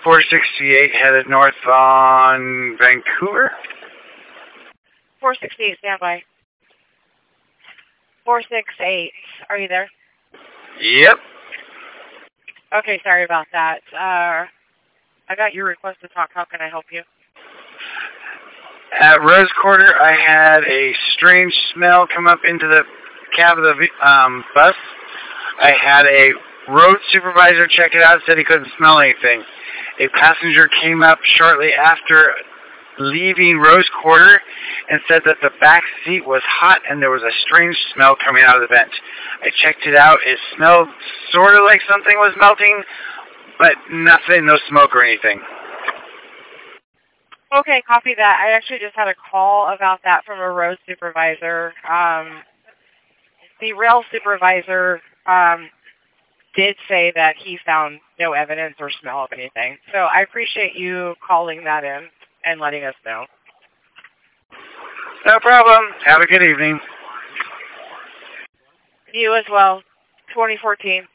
468 headed north on Vancouver. 468, standby. 468, are you there? Yep. Okay, sorry about that. I got your request to talk. How can I help you? At Rose Quarter, I had a strange smell come up into the cab of the bus. I had a road supervisor check it out, said he couldn't smell anything. A passenger came up shortly after leaving Rose Quarter and said that the back seat was hot and there was a strange smell coming out of the vent. I checked it out. It smelled sort of like something was melting, but nothing, no smoke or anything. Okay, copy that. I actually just had a call about that from a road supervisor. The rail supervisor did say that he found no evidence or smell of anything. So I appreciate you calling that in and letting us know. No problem. Have a good evening. You as well. 2014.